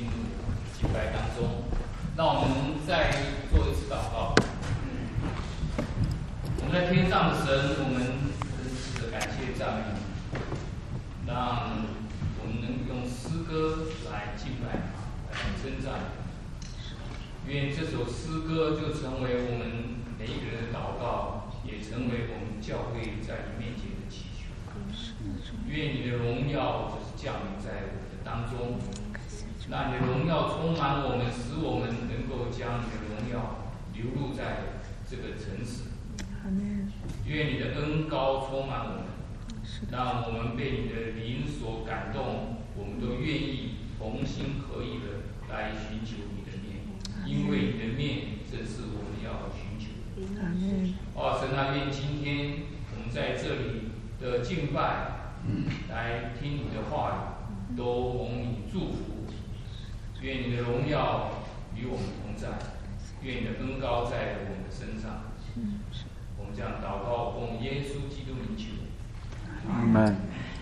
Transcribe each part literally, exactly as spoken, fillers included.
进入敬拜当中。让我们再做一次祷告。我们在天上的神，我们真实的感谢赞美你，让我们能用诗歌来敬拜他，来称赞你。愿这首诗歌就成为我们每一个人的祷告，也成为我们教会在你面前的祈求。愿你的荣耀就是降临在我们的当中，让你的荣耀充满我们，使我们能够将你的荣耀流入在这个城市。愿你的恩膏充满我们，让我们被你的灵所感动，我们都愿意同心合意的来寻求你的面，因为你的面正是我们要寻求的。哦，神啊，愿今天我们在这里的敬拜，来听你的话语，都蒙你祝福。愿你的荣耀与我们同在，愿你的恩膏在我们的身上。我们这样祷告，奉耶稣基督名求。 阿门。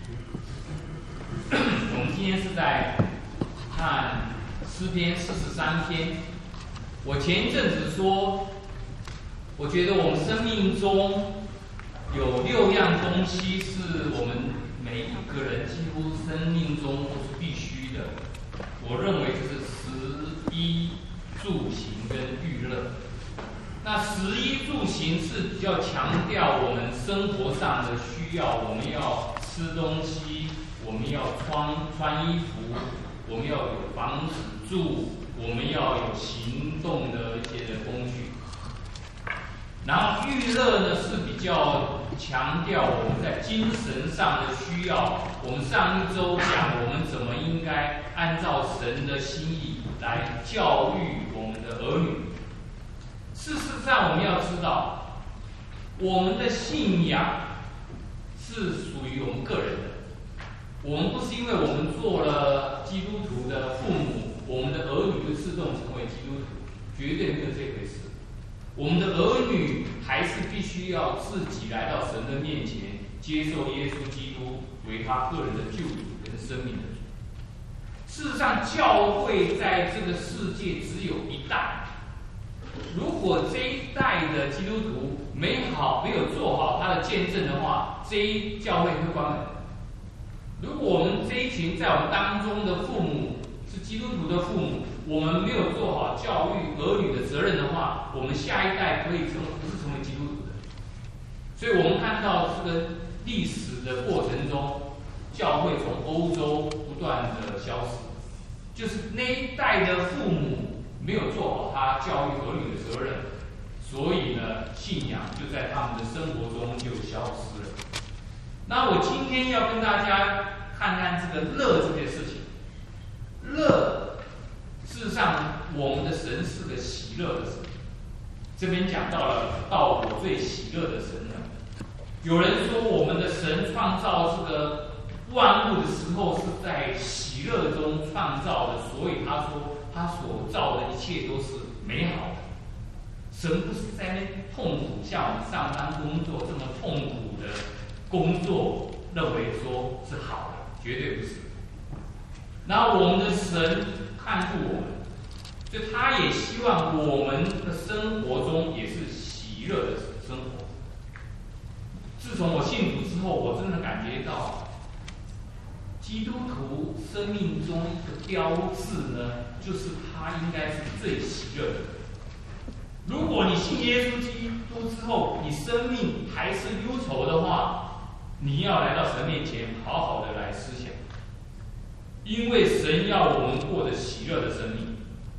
我们今天是在看诗篇四十三篇。我前一阵子说，我觉得我们生命中有六样东西是我们每一个人几乎生命中都是必须的。我认为就是食衣住行跟娱乐。那食衣住行是比较强调我们生活上的需要，我们要吃东西，我们要穿穿衣服，我们要有房子住，我们要有行动的一些的工具。然后娱乐呢是比较强调我们在精神上的需要。我们上一周讲我们怎么应该按照神的心意来教育我们的儿女。事实上，我们要知道，我们的信仰是属于我们个人的。我们不是因为我们做了基督徒的父母，我们的儿女就自动成为基督徒，绝对没有这回事。我们的儿女还是必须要自己来到神的面前，接受耶稣基督为他个人的救主跟生命的主。事实上，教会在这个世界只有一代。如果这一代的基督徒没好没有做好他的见证的话，这一教会会关门。如果我们这一群在我们当中的父母是基督徒的父母，我们没有做好教育儿女的责任的话，我们下一代可以成不是成为基督徒的。所以我们看到这个历史的过程中，教会从欧洲不断的消失，就是那一代的父母没有做好他教育儿女的责任，所以呢，信仰就在他们的生活中就消失了。那我今天要跟大家看看这个乐这件事情。乐，事实上，我们的神是个喜乐的神。这边讲到了到我最喜乐的神了。有人说，我们的神创造这个万物的时候是在喜乐中创造的，所以他说他所造的一切都是美好的。神不是在那痛苦，像我们上班工作这么痛苦的工作，认为说是好的，绝对不是。然后我们的神看顾我们，所以他也希望我们的生活中也是喜乐的生活。自从我信主之后，我真的感觉到基督徒生命中一个标志呢，就是他应该是最喜乐的。如果你信耶稣基督之后，你生命还是忧愁的话，你要来到神面前，好好的来思想，因为神要我们过得喜乐的生命。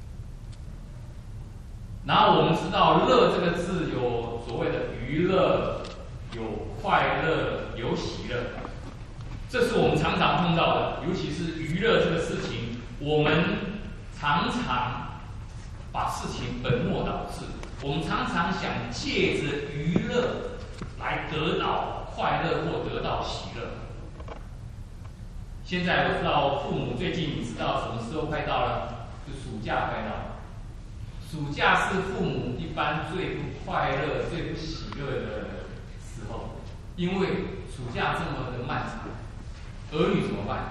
然后我们知道“乐”这个字有所谓的娱乐，有快乐，有喜乐。这是我们常常碰到的，尤其是娱乐这个事情，我们常常把事情本末倒置。我们常常想借着娱乐来得到快乐或得到喜乐。现在我知道父母最近你知道什么时候快到了？就暑假快到了。暑假是父母一般最不快乐、最不喜乐的时候，因为暑假这么的漫长，儿女怎么办？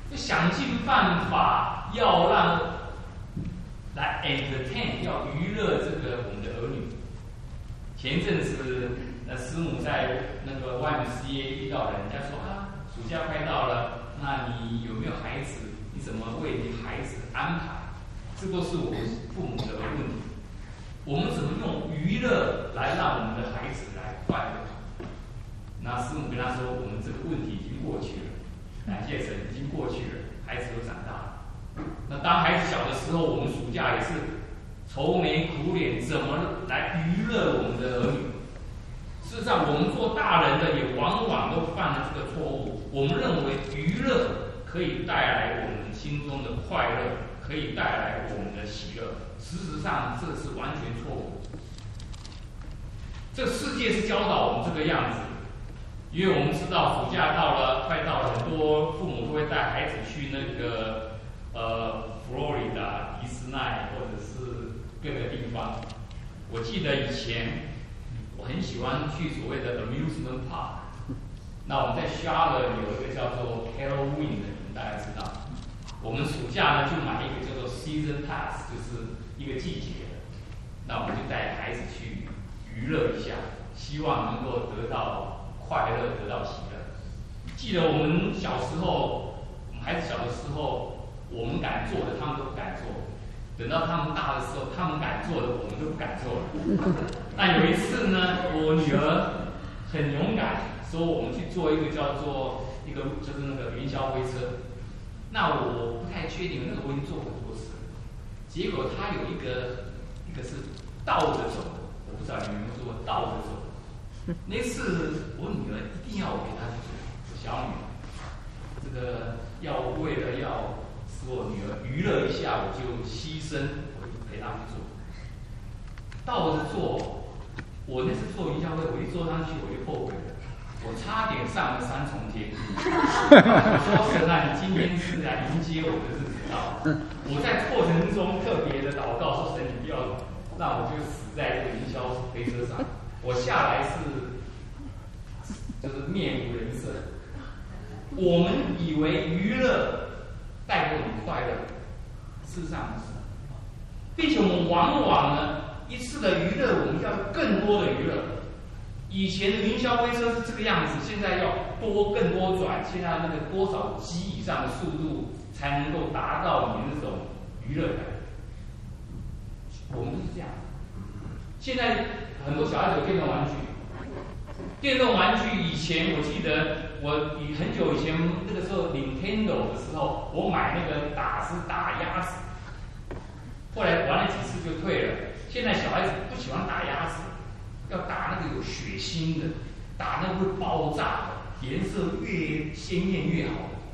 就想尽办法要让来 entertain， 要娱乐这个我们的儿女。前一阵子，那师母在那个 Y M C A 遇到人家说啊，暑假快到了，那你有没有孩子？你怎么为你孩子安排？这都是我们父母的问题。我们怎么用娱乐来让我们的孩子来快乐？那师母跟他说，我们这个问题已经过去了，感谢神，已经过去了，孩子都长大了。那当孩子小的时候，我们暑假也是愁眉苦脸，怎么来娱乐我们的儿女？事实上，我们做大人的也往往都犯了这个错误。我们认为娱乐可以带来我们心中的快乐，可以带来我们的喜乐。事实上，这是完全错误。这世界是教导我们这个样子，因为我们知道暑假到了，快到了，很多父母都会带孩子去那个呃佛罗里达、迪士尼或者是各个地方。我记得以前我很喜欢去所谓的 amusement park。那我们在 Charlotte 有一个叫做 Halloween 的，你们大家知道。我们暑假呢就买一个叫做 season pass， 就是一个季节的。那我们就带孩子去娱乐一下，希望能够得到快乐，得到喜乐。记得我们小时候，我们孩子小的时候，我们敢做的，他们都不敢做。等到他们大的时候，他们敢做的，我们就不敢做了。那有一次呢，我女儿很勇敢，说我们去做一个叫做一个就是那个云霄飞车。那我不太确定，那个我已经做很多次。结果她有一个一个是倒着走的，我不知道你们有没有做过倒着走的。那次我女儿一定要我陪她去做，小女儿，这个要为了要使我女儿娱乐一下，我就牺牲，我就陪她去做。倒着做，我那次坐云霄飞，我一坐上去我就后悔了。我差点上了三重天。我说神啊，你今天是来迎接我的日子到。我在过程中特别的祷告说，神你不要让我就死在这个云霄飞车上。我下来是就是面无人色。我们以为娱乐带给我们快乐，事实上不是，并且我们往往呢一次的娱乐，我们要更多的娱乐。以前的云霄飞车是这个样子，现在要多更多转，现在那个多少 G 以上的速度才能够达到你那种娱乐感。我们都是这样。现在很多小孩子有电动玩具，电动玩具以前我记得我以很久以前那个时候 Nintendo 的时候，我买那个打是打鸭子，后来玩了几次就退了。现在小孩子不喜欢打鸭子。要打那个有血腥的，打那个会爆炸的，颜色越鲜艳越好。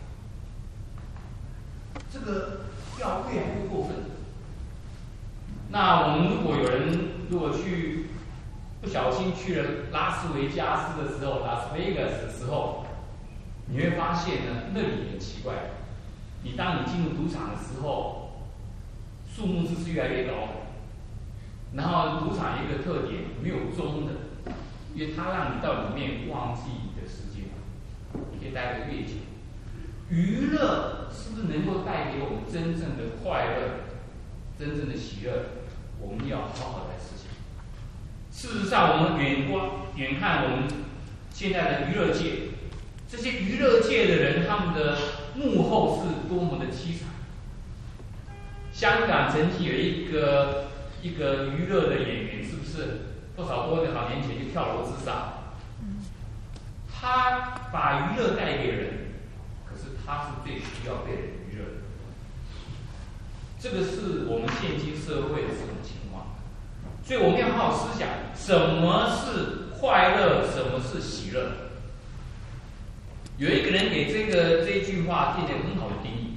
这个要越来越过分。那我们如果有人如果去不小心去了拉斯维加斯的时候，拉斯维加斯的时候，你会发现呢，那里很奇怪。你当你进入赌场的时候，数目字是越来越高的。然后赌场有一个特点，没有钟的，因为它让你到里面忘记你的时间，你可以待得越久。娱乐是不是能够带给我们真正的快乐、真正的喜乐？我们要好好来思想。事实上，我们远观远看我们现在的娱乐界，这些娱乐界的人，他们的幕后是多么的凄惨。香港曾经有一个。一个娱乐的演员，是不是多少多好年前就跳楼自杀？他把娱乐带给人，可是他是最需要被人娱乐的。这个是我们现今社会的这种情况，所以我们要好好思想，什么是快乐，什么是喜乐。有一个人给这个这句话定了很好的定义，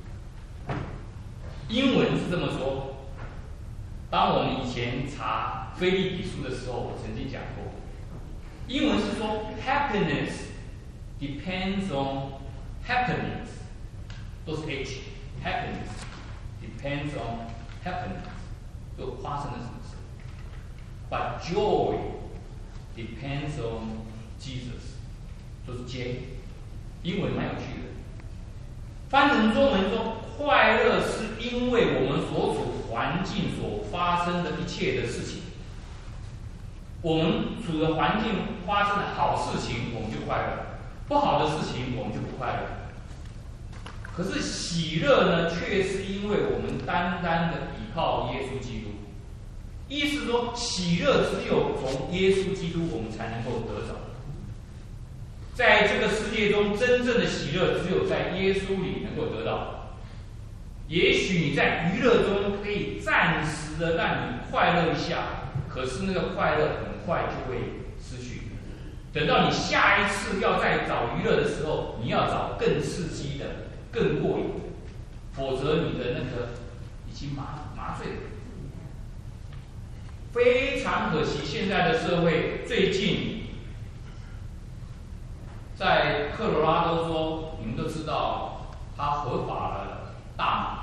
英文是这么说。当我们以前查菲利比书的时候，我曾经讲过，英文是说 happiness depends on happenings， 都是 H， happiness depends on happenings， 都发生了什么事。But joy depends on Jesus， 都是 J， 英文蛮有趣的。 翻成中文中，快乐是因为我们所处环境所发生的一切的事情。我们处的环境发生的好事情，我们就快乐；不好的事情，我们就不快乐。可是喜乐呢，却是因为我们单单的依靠耶稣基督。意思说，喜乐只有从耶稣基督，我们才能够得着。在这个世界中，真正的喜乐只有在耶稣里能够得到。也许你在娱乐中可以暂时的让你快乐一下，可是那个快乐很快就会失去。等到你下一次要再找娱乐的时候，你要找更刺激的、更过瘾的，否则你的那个已经麻麻醉了。非常可惜，现在的社会最近在科罗拉多州，你们都知道，它合法了大麻。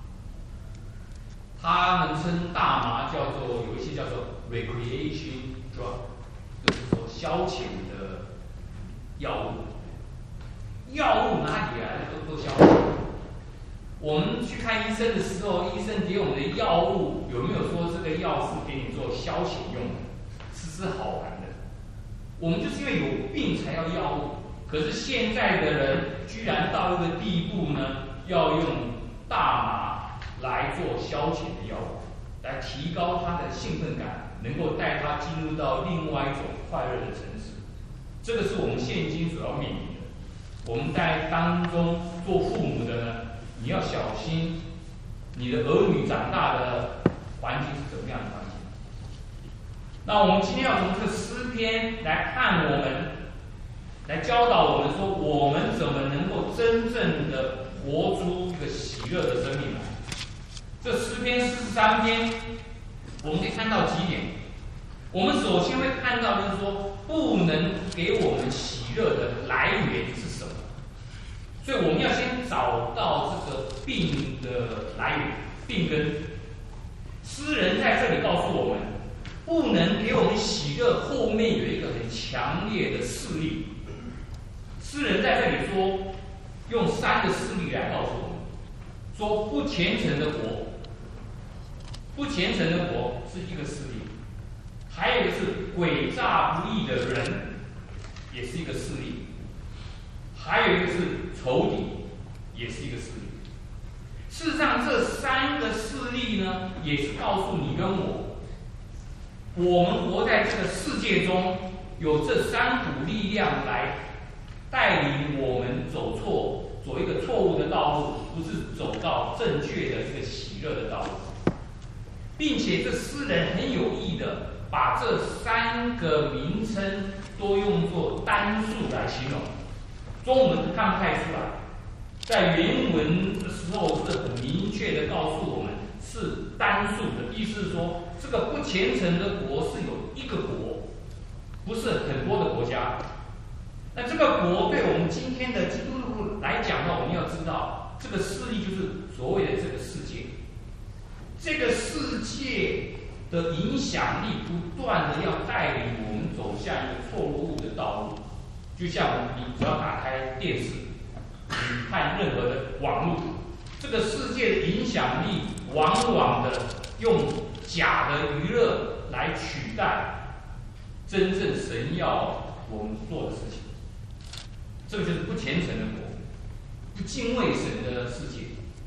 他们称大麻叫做有一些叫做 recreation drug， 就是说消遣的药物。药物哪里来的都都消遣。我们去看医生的时候，医生给我们的药物有没有说这个药是给你做消遣用的，吃吃好玩的？我们就是因为有病才要药物。可是现在的人居然到一个地步呢，要用大麻来做消遣的药物，来提高他的兴奋感，能够带他进入到另外一种快乐的层次。这个是我们现今所要面临的。我们在当中做父母的呢，你要小心你的儿女长大的环境是怎么样的环境。那我们今天要从这个诗篇来看我们，来教导我们说，我们怎么能够真正的活出一个喜乐的生命来。这诗篇四十三篇，我们可以看到几点。我们首先会看到就是说，不能给我们喜乐的来源是什么。所以我们要先找到这个病的来源、病根。诗人在这里告诉我们，不能给我们喜乐，后面有一个很强烈的势力。诗人在这里说，用三个势力来告诉我们，说不虔诚的国，不虔诚的国是一个势力，还有一个是诡诈不义的人，也是一个势力。还有一个是仇敌，也是一个势力。事实上，这三个势力呢，也是告诉你跟我，我们活在这个世界中，有这三股力量来带领我们走错，走一个错误的道路，不是走到正确的这个喜乐的道路。并且，这诗人很有意的把这三个名称都用作单数来形容。中文看不太出来，在原文的时候是很明确的告诉我们是单数的，意思是说这个不虔诚的国是有一个国，不是很多的国家。那这个国对我们今天的基督徒来讲呢，我们要知道这个势力就是所谓的这个世界，这个世界的影响力不断的要带领我们走向一个错误的道路。就像你只要打开电视，你看任何的网络，这个世界的影响力往往的用假的娱乐来取代真正神要我们做的事情。这个就是不虔诚的国，不敬畏神的世界。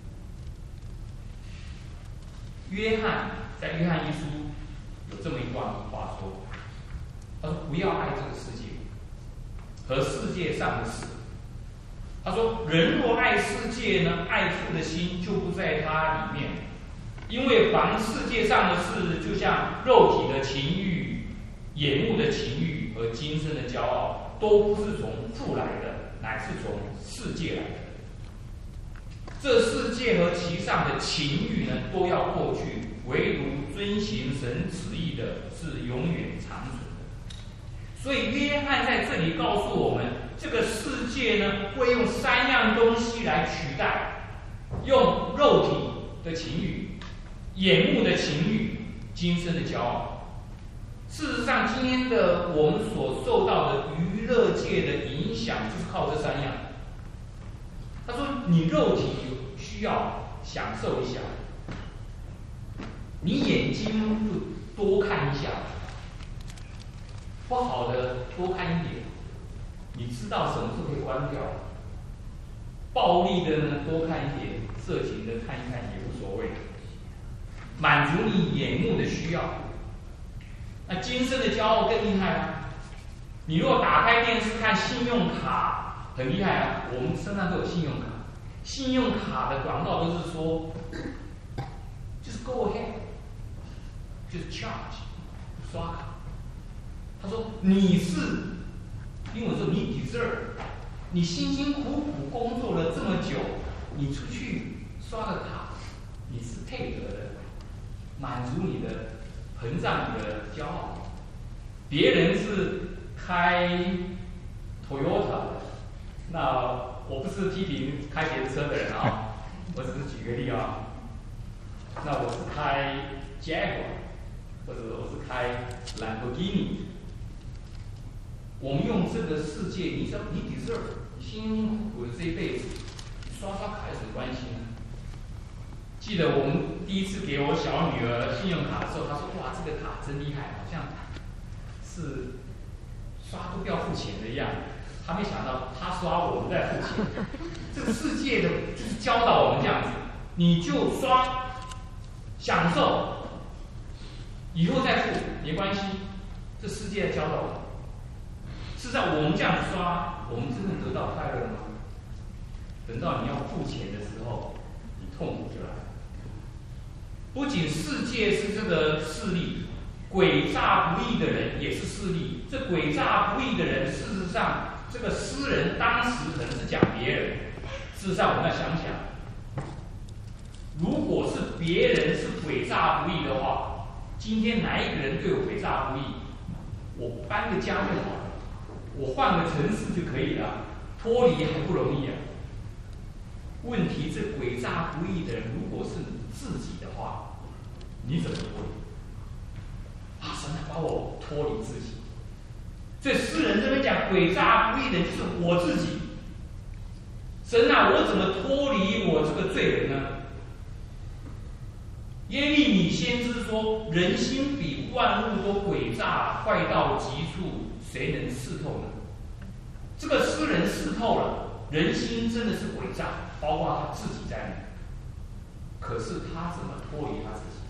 约翰在约翰一书有这么一段话说，他说不要爱这个世界和世界上的事。他说，人若爱世界呢，爱父的心就不在他里面，因为凡世界上的事，就像肉体的情欲、眼目的情欲和今生的骄傲，都不是从父来的，乃是从世界来的。这世界和其上的情欲呢，都要过去，唯独遵行神旨意的是永远长存。所以约翰在这里告诉我们，这个世界呢，会用三样东西来取代，用肉体的情欲、眼目的情欲、今生的骄傲。事实上，今天的我们所受到的娱乐界的影响，就是靠这三样。 他说你肉体有需要享受一下，你眼睛就多看一下，不好的多看一点，你知道什么时候可以关掉。暴力的呢多看一点，色情的看一看也无所谓，满足你眼目的需要。那今生的骄傲更厉害啊！你如果打开电视看信用卡，很厉害啊！我们身上都有信用卡，信用卡的广告都是说，就是 go ahead， 就是 charge， 刷卡。他说你是，英文说你 deserve， 你辛辛苦苦工作了这么久，你出去刷个卡，你是配得的，满足你的膨胀你的骄傲。别人是开 Toyota 的，那我不是批评开别的车的人啊，我只是举个例啊。那我是开 Jaguar， 或者我是开 Lamborghini。我们用这个世界，你知道你 deserve， 你辛辛苦苦的这一辈子，你刷刷卡有什么关系呢？记得我们第一次给我小女儿信用卡的时候，她说：“哇，这个卡真厉害，好像是刷都不要付钱的样子。”她没想到，她刷我们在付钱。这个世界的就是教导我们这样子，你就刷，享受，以后再付没关系。这世界在教导我们。事实上，我们这样子刷，我们真的得到快乐吗？等到你要付钱的时候，你痛苦就来了。不仅世界是这个势力，诡诈不义的人也是势力。这诡诈不义的人，事实上，这个诗人当时可能是讲别人。事实上，我们要想想，如果是别人是诡诈不义的话，今天哪一个人对我诡诈不义？我搬个家就好了。我换个城市就可以了，脱离还不容易啊。问题这诡诈不义的人，如果是你自己的话，你怎么脱离？啊，神啊，把我脱离自己。所以诗人这边讲诡诈不义的人就是我自己。神啊，我怎么脱离我这个罪人呢？耶利米先知说：“人心比万物都诡诈，坏到极处。”谁能识透呢？这个诗人识透了，人心真的是诡诈，包括他自己在内。可是他怎么脱离他自己？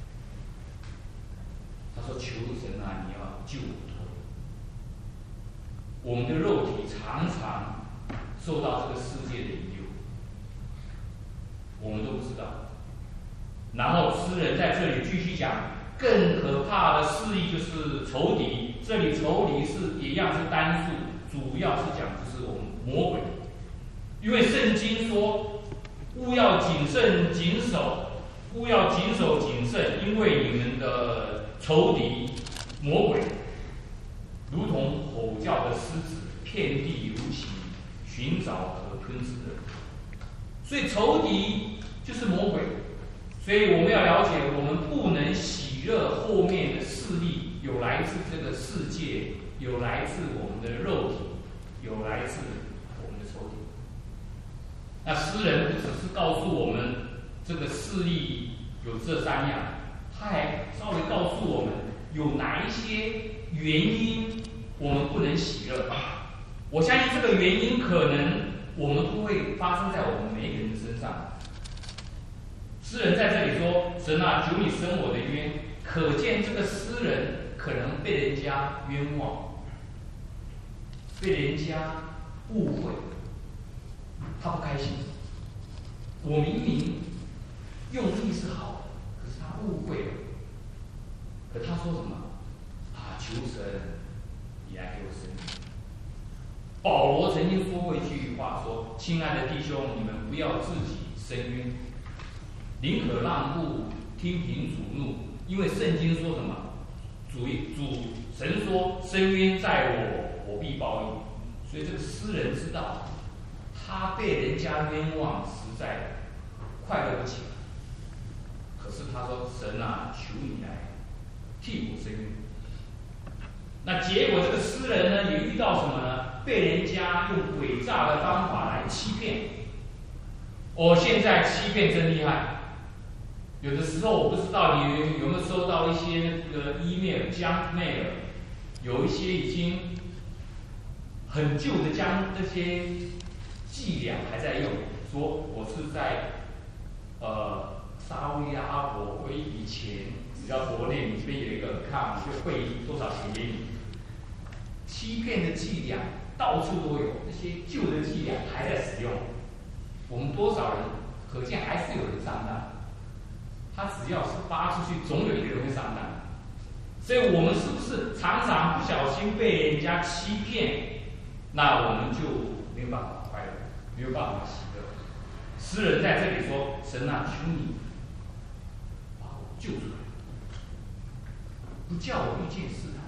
他说：“求神啊，你要救我脱离。”我们的肉体常常受到这个世界的引诱，我们都不知道。然后诗人在这里继续讲，更可怕的势力就是仇敌。这里仇敌是一样是单数，主要是讲就是我们魔鬼。因为圣经说，务要谨慎谨守，务要谨守谨慎，因为你们的仇敌魔鬼，如同吼叫的狮子，遍地如行，寻找可吞吃的。所以仇敌就是魔鬼。所以我们要了解，我们不能喜乐后面的势力，有来自这个世界，有来自我们的肉体，有来自我们的仇敌。那诗人不只是告诉我们这个势力有这三样，他还稍微告诉我们有哪一些原因我们不能喜乐。我相信这个原因可能我们不会发生在我们每一个人的身上。诗人在这里说：“神啊，求你伸我的冤。”可见这个诗人可能被人家冤枉，被人家误会，他不开心。我明明用意是好的，可是他误会了。可他说什么？啊，求神，你来给我伸冤。保罗曾经说过一句话，说：“亲爱的弟兄，你们不要自己伸冤。”宁可让步，听凭主怒，因为圣经说什么？主主神说：“深渊在我，我必报应。”所以这个诗人知道，他被人家冤枉，实在快乐不起来。可是他说：“神啊，求你来替我伸冤。”那结果这个诗人呢，也遇到什么呢？被人家用诡诈的方法来欺骗。 哦，现在欺骗真厉害。有的时候我不知道你有没有收到一些那个 email、junk mail， 有一些已经很旧的将这些伎俩还在用，说我是在呃沙烏地阿拉伯汇一笔钱，只要国内你这边有一个 account 就汇多少钱给你。欺骗的伎俩到处都有，那些旧的伎俩还在使用。我们多少人，可见还是有人上当。他只要是发出去，总有一个人会上当。所以我们是不是常常不小心被人家欺骗？那我们就没有办法快乐，没有办法喜乐。诗人在这里说：“神啊，求你把我救出来，不叫我遇见试探。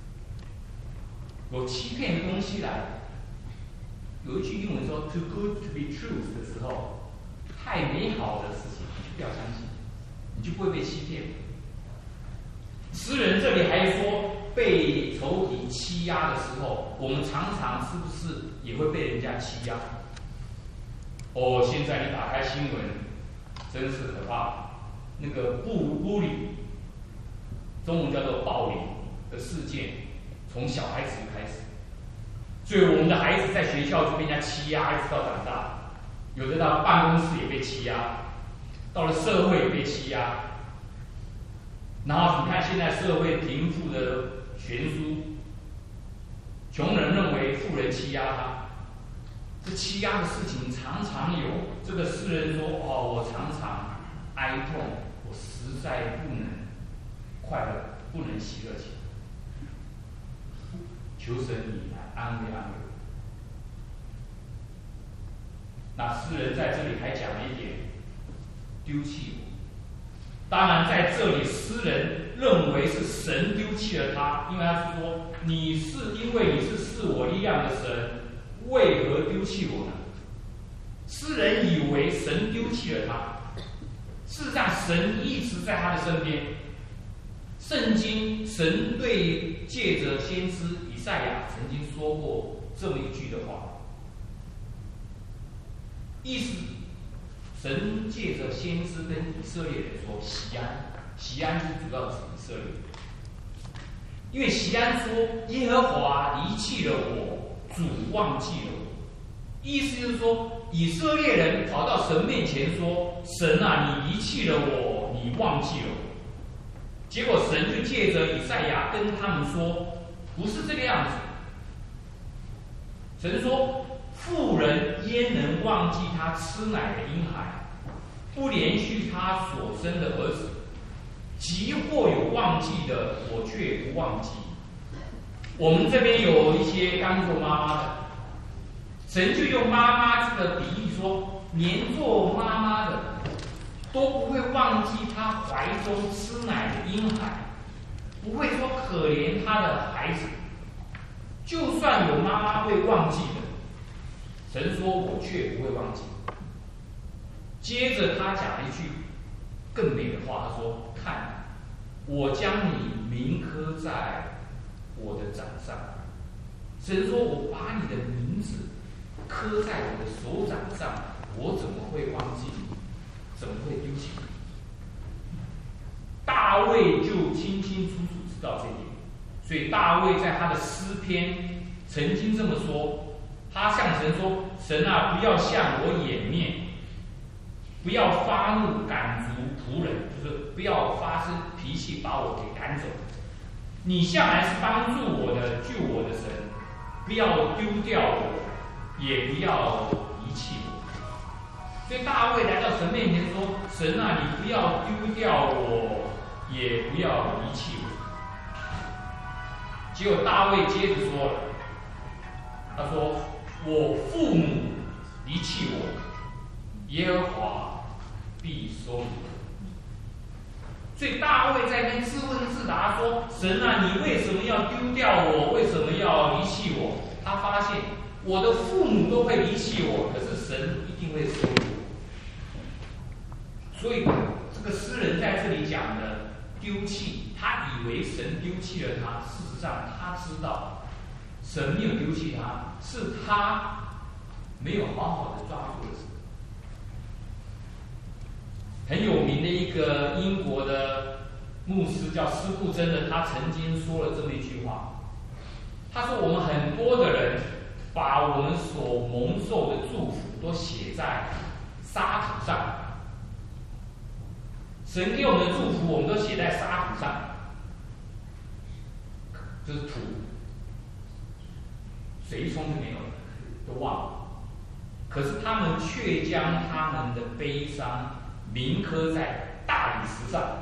有欺骗的东西来。”有一句英文说 "too good to be true" 的时候，太美好的事情，你就不要相信，你就不会被欺骗。诗人这里还说，被仇敌欺压的时候，我们常常是不是也会被人家欺压？哦，现在你打开新闻，真是可怕。那个bully bully，中文叫做暴凌的事件，从小孩子开始。所以我们的孩子在学校就被人家欺压，一直到长大，有的到办公室也被欺压，到了社会也被欺压。然后你看现在社会贫富的悬殊，穷人认为富人欺压他，这欺压的事情常常有。这个诗人说：“哦，我常常哀痛，我实在不能快乐，不能喜乐起来。求神你来安慰安慰我。”那诗人在这里还讲了一点，丢弃我。当然，在这里诗人认为是神丢弃了他，因为他是说：“你是因为你是赐我力量的神，为何丢弃我呢？”诗人以为神丢弃了他，事实上神一直在他的身边。圣经神对借着先知以赛亚曾经说过这么一句的话，意思神借着先知跟以色列人说：“西安，西安是主要指以色列，因为西安说耶和华离弃了我，主忘记了我。”意思就是说，以色列人跑到神面前说：“神啊，你离弃了我，你忘记了我。”结果神就借着以赛亚跟他们说：“不是这个样子。”神说：“妇人焉能忘记她吃奶的婴孩，不连续她所生的儿子？即或有忘记的，我却不忘记。”我们这边有一些刚做妈妈的，神就用妈妈这个比喻说，连做妈妈的都不会忘记他怀中吃奶的婴孩，不会说可怜他的孩子。就算有妈妈会忘记的，神说我却不会忘记。接着他讲了一句更美的话，他说：“看，我将你铭刻在我的掌上。”神说：“我把你的名字刻在我的手掌上，我怎么会忘记你？怎么会丢弃你？”大卫就清清楚楚知道这一点，所以大卫在他的诗篇曾经这么说，他向神说：“神啊，不要向我掩面，不要发怒赶逐仆人，就是不要发生脾气把我给赶走。你向来是帮助我的、救我的神，不要丢掉我，也不要遗弃我。”所以大卫来到神面前说：“神啊，你不要丢掉我，也不要遗弃我。”结果大卫接着说了，他说：“我父母离弃我，耶和华必收留我。”所以大卫在跟自问自答说：“神啊，你为什么要丢掉我？为什么要离弃我？”他发现我的父母都会离弃我，可是神一定会收留我。所以这个诗人在这里讲的丢弃，他以为神丢弃了他，事实上他知道神没有丢弃他，是他没有好好的抓住了神。 很有名的一个英国的牧师叫施布真的，他曾经说了这么一句话，他说我们很多的人把我们所蒙受的祝福都写在沙土上，神给我们的祝福我们都写在沙土上，就是土，水一冲就没有了，都忘了。可是他们却将他们的悲伤铭刻在大理石上，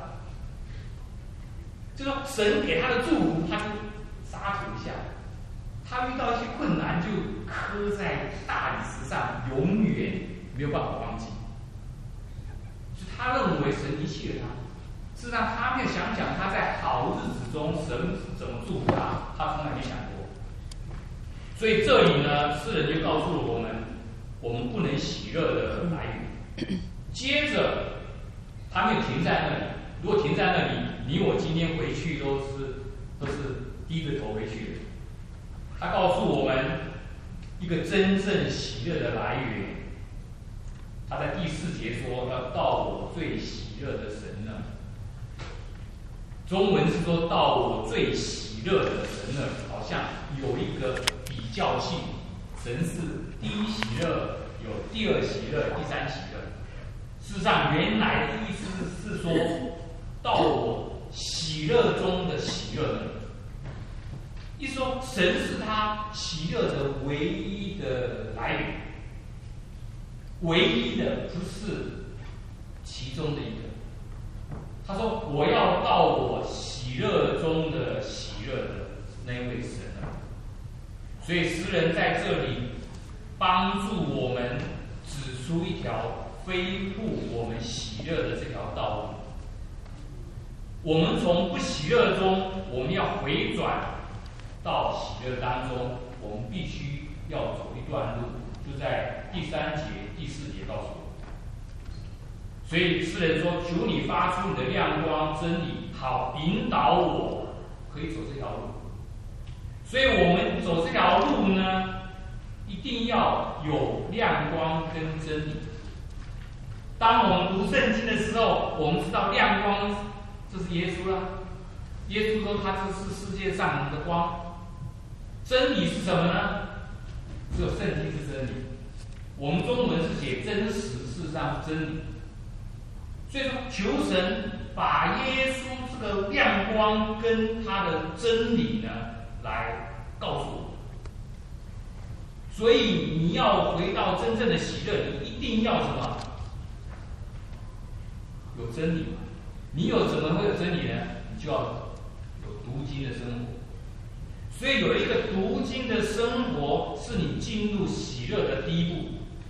就说神给他的祝福，他就沙土一下；他遇到一些困难，就刻在大理石上，永远没有办法忘记。就他认为神遗弃了他，事实上他没有想想他在好日子中神怎么祝福他，他从来没想过。所以这里呢，诗人就告诉了我们，我们不能喜乐的来源。接着，他没有停在那里。如果停在那里，你我今天回去都是都是低着头回去的。他告诉我们一个真正喜乐的来源。他在第四节说：“要到我最喜乐的神那里。”中文是说到我最喜乐的神那里，好像有一个比较性。神是第一喜乐，有第二喜乐，第三喜乐。事实上，原来的意思是说，到我喜乐中的喜乐那里。意思说，神是他喜乐的唯一的来源，唯一的不是其中的一个。他说：“我要到我喜乐中的喜乐的那位神啊。”所以诗人在这里帮助我们指出一条恢复我们喜乐的这条道路。我们从不喜乐中，我们要回转到喜乐当中，我们必须要走一段路，就在第三节、第四节告诉我们。所以诗人说：“求你发出你的亮光，真理，好引导我，可以走这条路。”所以我们走这条路呢，一定要有亮光跟真理。当我们读圣经的时候，我们知道亮光就是耶稣啦。耶稣说他这是世界上的光。真理是什么呢？只有圣经是真理。我们中文是写真实，事实上是真理。所以说，求神把耶稣这个亮光跟他的真理呢，来告诉我们。所以你要回到真正的喜乐，你一定要什么？有真理嘛？你有怎么会有真理呢？你就要有读经的生活。所以有一个读经的生活，是你进入喜乐的第一步。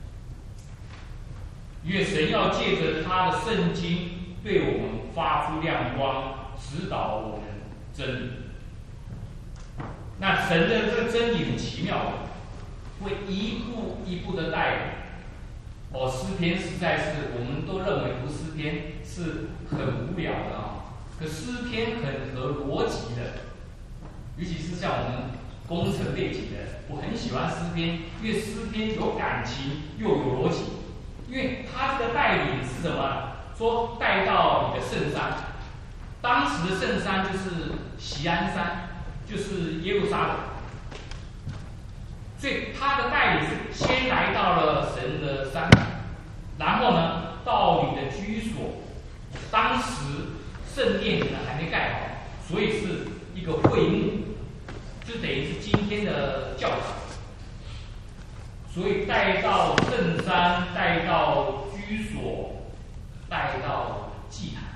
因为神要借着他的圣经对我们发出亮光，指导我们真理。那神的这个真理很奇妙的，会一步一步的带领。哦，诗篇实在是我们都认为读诗篇是很无聊的啊、哦，可诗篇很合逻辑的，尤其是像我们工程背景的，我很喜欢诗篇，因为诗篇有感情又有逻辑。因为他这个带领是什么？说带到你的圣山，当时的圣山就是锡安山，就是耶路撒冷。所以他的带领是先来到了神的山，然后呢到你的居所。当时圣殿可能还没盖好，所以是一个会幕，就等于是今天的教堂。所以带到圣山，带到居所，带到祭坛，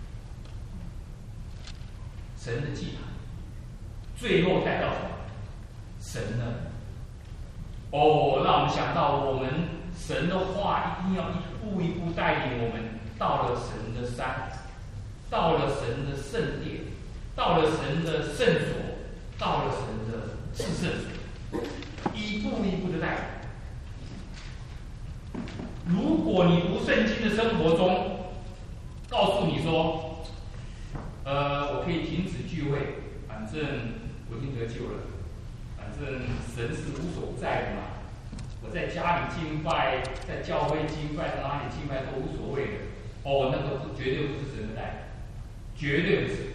神的祭坛，最后带到什么？神呢？哦，让我们想到我们神的话一定要一步一步带领我们到了神的山，到了神的圣殿，到了神的圣所，到了神的至圣所，一步一步的带领。如果你读圣经的生活中，告诉你说，呃，我可以停止聚会，反正我已经得救了，反正神是无所不在的嘛，我在家里敬拜，在教会敬拜，哪里敬拜都无所谓的。 哦，那个不绝对不是神的带领，绝对不是。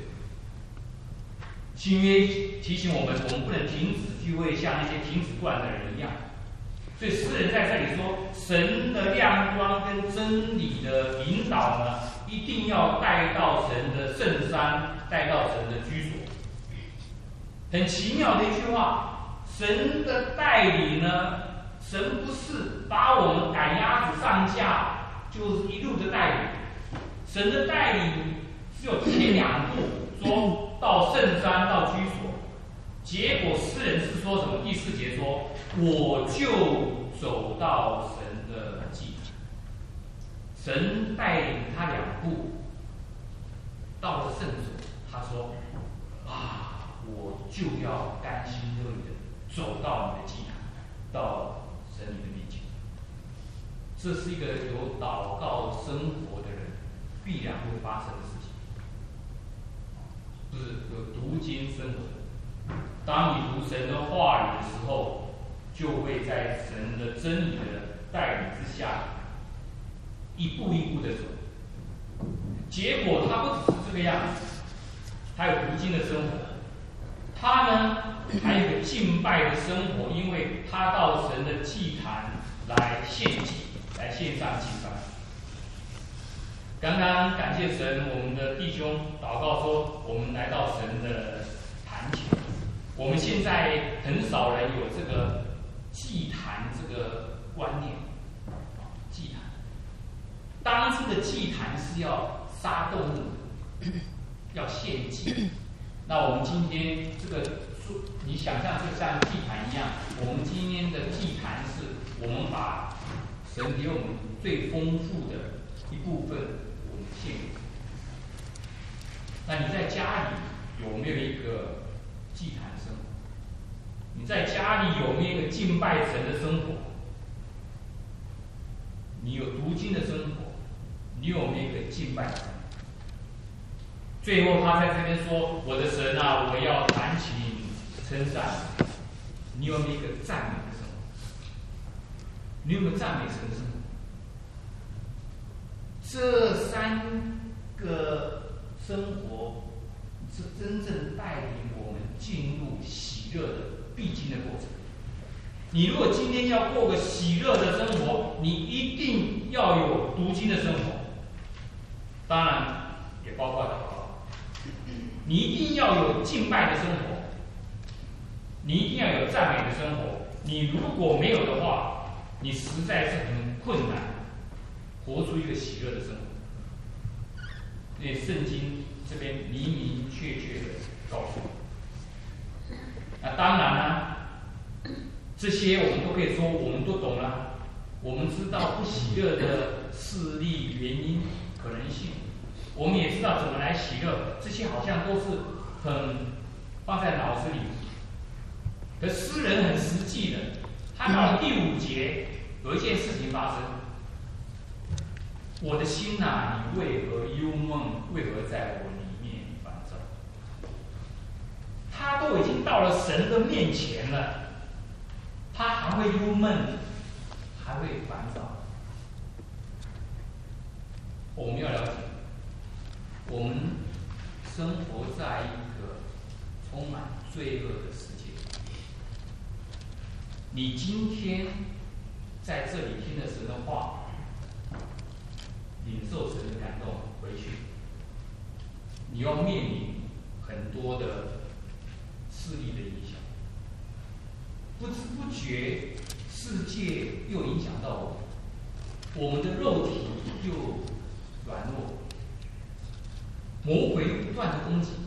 新约提醒我们，我们不能停止聚会，像那些停止惯的人一样。所以诗人在这里说，神的亮光跟真理的引导呢，一定要带到神的圣山，带到神的居所。很奇妙的一句话，神的带领呢，神不是把我们赶鸭子上架，就是一路的带领。神的带领只有前两步，说到圣山到居所。结果诗人是说什么？第四节说，我就走到神的祭坛。神带领他两步，到了圣所，他说：“啊，我就要甘心乐意的走到你的祭坛，到神你的面前。”这是一个有祷告生活的人必然会发生的事情，不是有读经生活。当你读神的话语的时候，就会在神的真理的带领之下，一步一步的走。结果他不只是这个样子，他有读经的生活，他呢还有个敬拜的生活，因为他到神的祭坛来献祭，来献上祭拜。刚刚感谢神，我们的弟兄祷告说，我们来到神的坛前。我们现在很少人有这个祭坛这个观念。祭坛，当初的祭坛是要杀动物的，要献祭。那我们今天这个，你想象就像祭坛一样，我们今天的祭坛是我们把神给我们最丰富的一部分，我们献给神。那你在家里有没有一个祭坛生活？你在家里有没有一个敬拜神的生活？你有读经的生活？你有没有一个敬拜神？最后他在这边说：“我的神啊，我要弹琴称赞。”你有没有一个赞美的生活？你有没有赞美神的生活？这三个生活是真正带领我们进入喜乐的必经的过程。你如果今天要过个喜乐的生活，你一定要有读经的生活，当然也包括祷告。你一定要有敬拜的生活，你一定要有赞美的生活。你如果没有的话，你实在是很困难活出一个喜乐的生活。所以圣经这边明明确确的告诉我们。那当然啦，这些我们都可以说我们都懂了，我们知道不喜乐的事例、原因、可能性，我们也知道怎么来喜乐，这些好像都是很放在脑子里。可诗人很实际的，他到了第五节有一件事情发生：我的心呐、啊，你为何忧闷？为何在我里面烦躁？他都已经到了神的面前了，他还会忧闷，还会烦躁。我们要了解，我们生活在一个充满罪恶的世界。你今天在这里听了神的话，领受神的感动回去，你要面临很多的势力的影响，不知不觉世界又影响到我们，我们的肉体又软弱，魔鬼不断的攻击，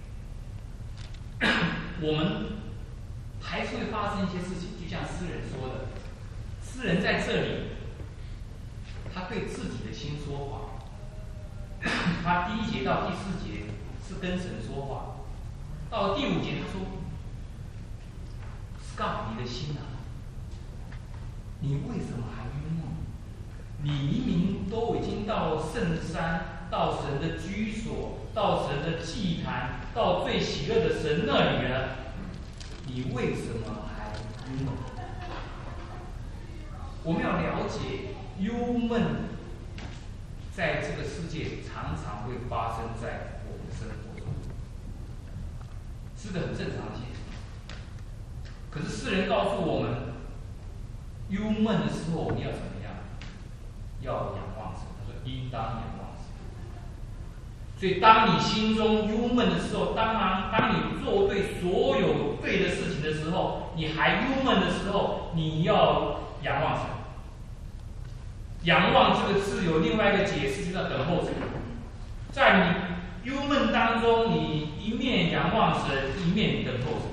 我们还是会发生一些事情，就像诗人说的，诗人在这里，他对自己的心说话。他第一节到第四节是跟神说话，到了第五节他说 ：“Scott， 你的心啊，你为什么还忧闷？你明明都已经到圣山，到神的居所，到神的祭坛，到最喜乐的神那里了，你为什么还忧闷？”我们要了解忧闷在这个世界常常会发生在我们的生活中，是个很正常的现象。可是世人告诉我们，忧闷的时候我们要怎么样？要仰望神。他说：“应当仰望神。”所以，当你心中忧闷的时候，当然，当你做对所有对的事情的时候，你还忧闷的时候，你要仰望神。仰望这个字有另外一个解释，就叫等候神。在你忧闷当中，你一面仰望神，一面等候神。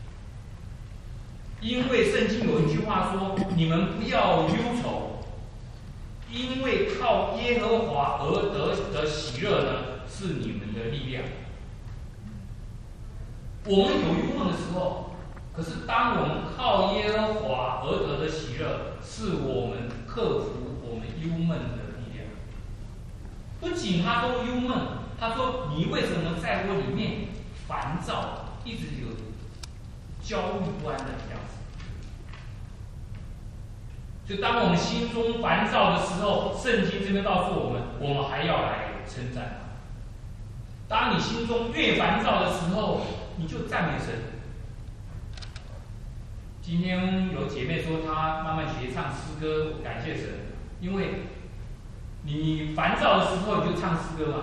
因为圣经有一句话说：“你们不要忧愁，因为靠耶和华而得的喜乐呢，是你们的力量。”我们有忧闷的时候，可是当我们靠耶和华而得的喜乐，是我们克服我们忧闷的力量。不仅他说忧闷，他说：“你为什么在我里面烦躁，一直有焦虑不安的样子？”就当我们心中烦躁的时候，圣经这边告诉我们，我们还要来称赞他。当你心中越烦躁的时候，你就赞美神。今天有姐妹说她慢慢学唱诗歌，感谢神，因为你烦躁的时候你就唱诗歌嘛，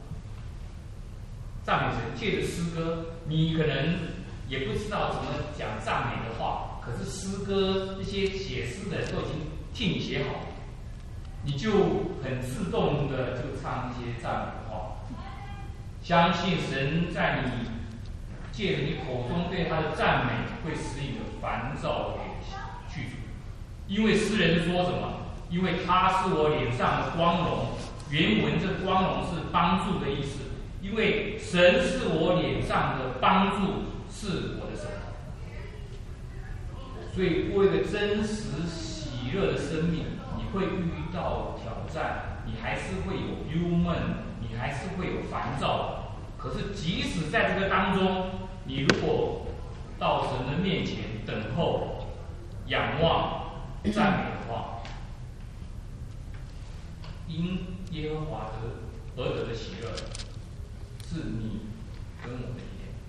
赞美神，借着诗歌，你可能也不知道怎么讲赞美的话。可是诗歌这些写诗的人都已经替你写好，你就很自动的就唱一些赞美的话，相信神在你借着你口中对他的赞美，会使你的烦躁给去除。因为诗人说什么？因为他是我脸上的光荣。原文这光荣是帮助的意思，因为神是我脸上的帮助，是我的神。所以过一个真实喜乐的生命，你会遇到挑战，你还是会有忧闷，你还是会有烦躁。可是即使在这个当中，你如果到神的面前等候、仰望、赞美的话，因耶和华得而得的喜乐，是你跟我的一样。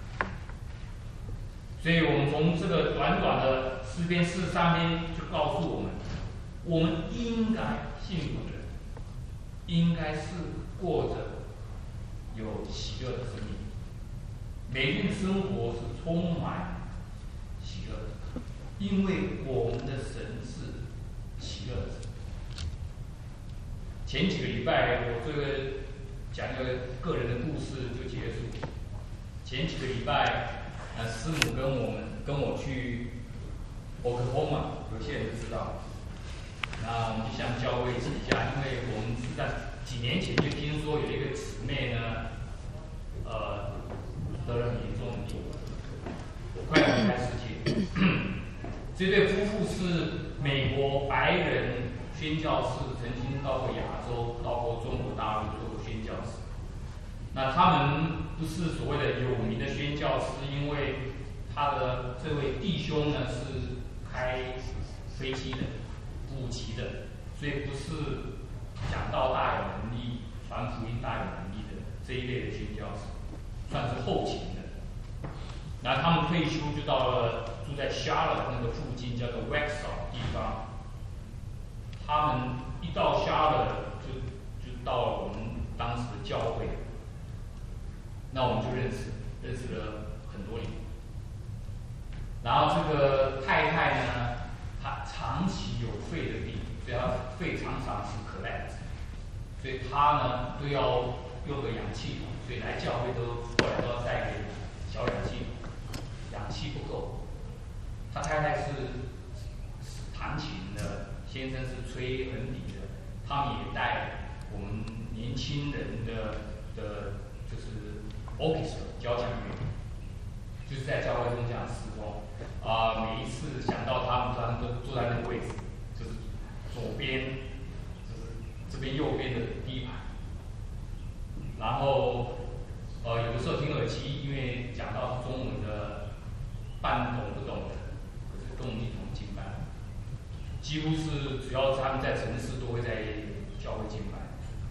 所以我们从这个短短的诗篇四十三篇就告诉我们，我们应该幸福的人，应该是过着有喜乐的生命。每天的生活是充满喜乐的，因为我们的神是喜乐的神。前几个礼拜我这个讲一个个人的故事就结束。前几个礼拜。呃，师母跟我们跟我去 Oklahoma， 有些人就知道。那我们就向教会请假，因为我们是在几年前就听说有一个姊妹呢，呃，得了很严重的病，快要离开世界。这对夫妇是美国白人宣教士，曾经到过亚洲，到过中国大陆做宣教士。那他们不是所谓的有名的宣教师，因为他的这位弟兄呢是开飞机的、补给的，所以不是讲道大有能力、传福音大有能力的这一类的宣教师，算是后勤的。那他们退休就到了住在 Charlotte 那个附近叫做 Waxhaw 地方。他们一到 Charlotte 就就到了我们当时的教会。那我们就认识，认识了很多年。然后这个太太呢，她长期有肺的病，所以她肺常常是 collapse， 所以她呢都要用个氧气筒，所以来教会都后来都要带个小氧气筒，氧气不够。她太太是弹琴的，先生是吹横笛的，他们也带我们年轻人的的，就是。orchestra 交响乐，就是在教会中这样施工啊、呃。每一次想到他们，他们都坐在那个位置，就是左边，就是这边右边的第一排。然后呃，有的时候听耳机，因为讲到中文的，半懂不懂的，可是跟我们一同敬拜。几乎是只要他们在城市，都会在教会敬拜。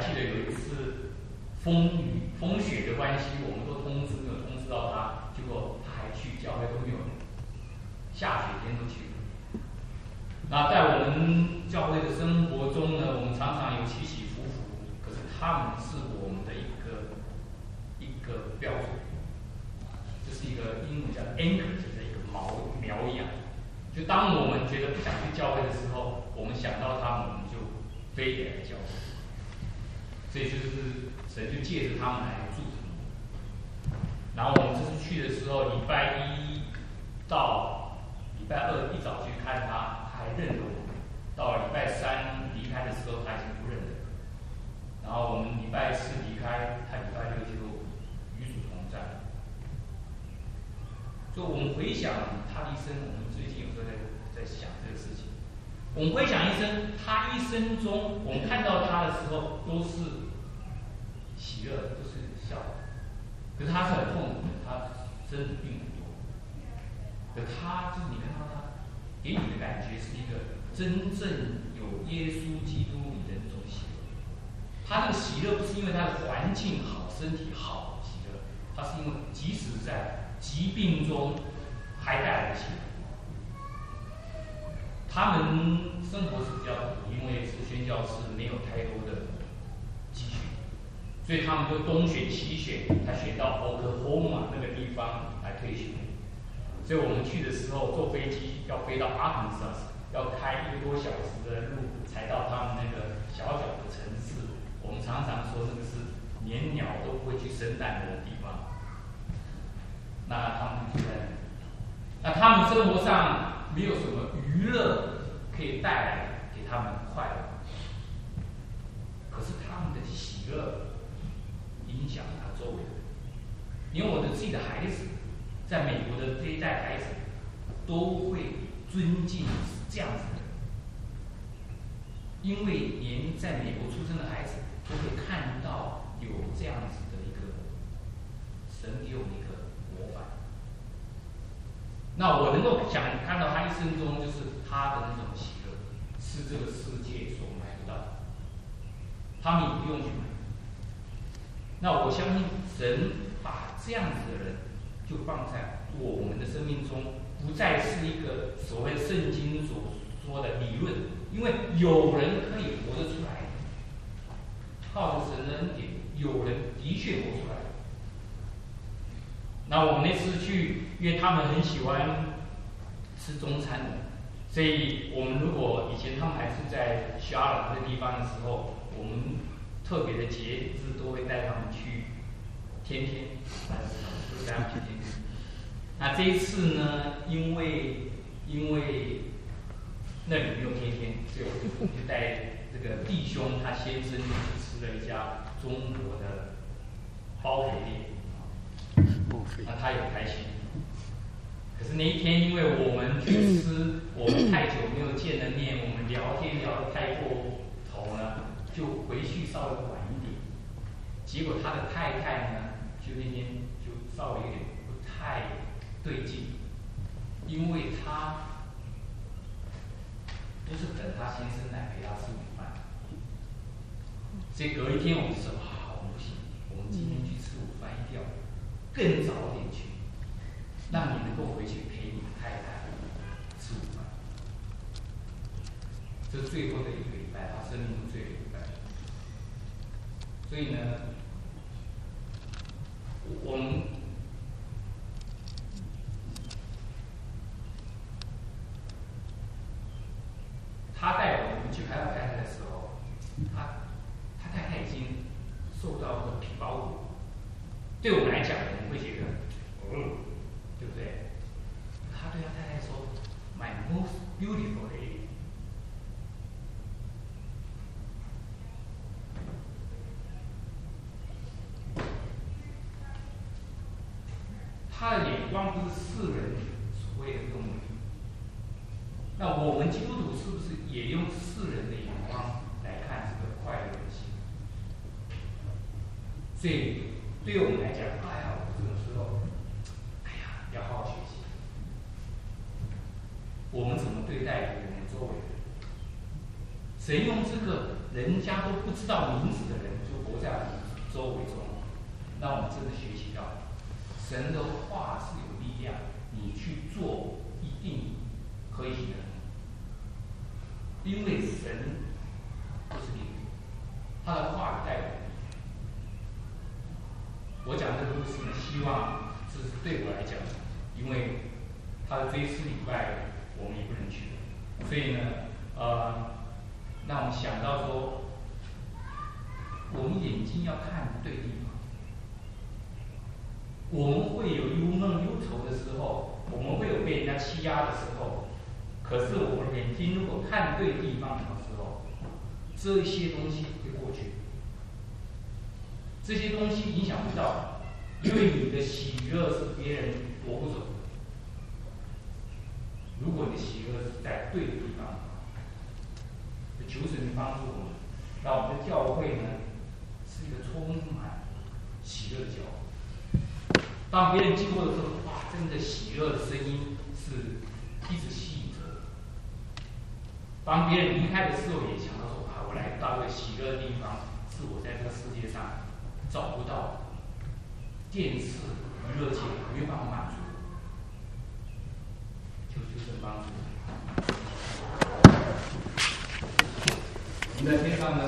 记得有一次风雨风雪的关系，我们都通知没有通知到他，结果他还去教会都没有，下雪天都去了。那在我们教会的生活中呢，我们常常有起起伏伏，可是他们是我们的一个一个标准，这是一个英文叫 anchor， 就是一个锚苗一样。就当我们觉得不想去教会的时候，我们想到他们，我们就非得来教会。所以就是神就借着他们来助长我们。然后我们这次去的时候，礼拜一到礼拜二一早去看他，他还认得我们。到了礼拜三离开的时候，他已经不认得了。然后我们礼拜四离开，他礼拜六就与主同在。所以我们回想他的一生，我们最近有时候在在想这个事情。我们回想一生，他一生中，我们看到他的时候都是喜乐，都是笑的。可是他是很痛苦的，他身体病很多。可他就是你看到他，给你的感觉是一个真正有耶稣基督里的那种喜乐。他那个喜乐不是因为他的环境好、身体好喜乐，他是因为即使在疾病中还带来的喜乐。他们生活是比较苦，因为是宣教士，没有太多的积蓄，所以他们就东选西选，才选到 Oklahoma 那个地方来退休。所以我们去的时候坐飞机要飞到 Arkansas， 要开一个多小时的路才到他们那个小小的城市。我们常常说那个是连鸟都不会去生蛋的地方。那他们就在那里，那他们生活上没有什么娱乐可以带来给他们快乐，可是他们的喜乐影响他周围的人。连我的自己的孩子，在美国的这一代孩子，都会尊敬这样子的人，因为连在美国出生的孩子都会看到有这样子的一个神给我们一个模范。那我能够想看到他一生中，就是他的那种喜乐，是这个世界所买不到的，他们也不用去买。那我相信神把这样子的人就放在我们的生命中，不再是一个所谓圣经所说的理论，因为有人可以活得出来，靠着神的恩典，有人的确活出来。那我们那次去，因为他们很喜欢吃中餐的，所以我们如果以前他们还是在夏朗这个地方的时候，我们特别的节日都会带他们去天天，就带他们去天天。那这一次呢，因为因为那里没有天天，所以我就带这个弟兄他先生去吃了一家中国的包肥店。那他也开心，可是那一天，因为我们去吃，我们太久没有见了面，我们聊天聊得太过头呢，就回去稍微晚一点。结果他的太太呢，就那天就稍微有点不太对劲，因为他都是等他先生来陪他吃午饭，所以隔一天我们就说啊，我们不行，我们今天去吃午饭一定要更早点去，让你能够回去陪你的太太吃午饭。这是最后的一个礼拜，他生命中最后一个礼拜。所以呢，我们他带我们去看他太太的时候，他他太太已经受到这个皮包骨。对我们来讲，我们会觉得，嗯，对不对？他对他太太说 ，My most beautiful lady。他的眼光不是世人所谓的这种美。那我们基督徒是不是也用世人的眼光来看这个快乐的心？所以对于我们来讲，哎呀，我这种时候，哎呀，要好好学习。我们怎么对待我们周围的人？神用这个人家都不知道名字的人在我们周围中，让我们真的学习到，神的话是有力量，你去做一定可以行的，因为神不是灵，他的话语带领。我讲这个故事呢，希望这是对我来讲，因为他的追思礼拜我们也不能去，所以呢，呃，让我们想到说，我们眼睛要看对地方。我们会有忧闷忧愁的时候，我们会有被人家欺压的时候，可是我们眼睛如果看对地方的时候，这些东西会过去。这些东西影响不到，因为你的喜乐是别人夺不走的。如果你的喜乐是在对的地方，求神帮助我们，让我们的教会呢是一个充满喜乐的教会。当别人经过的时候，哇，真的喜乐的声音是一直吸引着。当别人离开的时候，也想到说啊，我来到一个喜乐的地方，是我在这个世界上找不到电视娱乐界没有办法满足的。求求神帮助。我们在天上呢。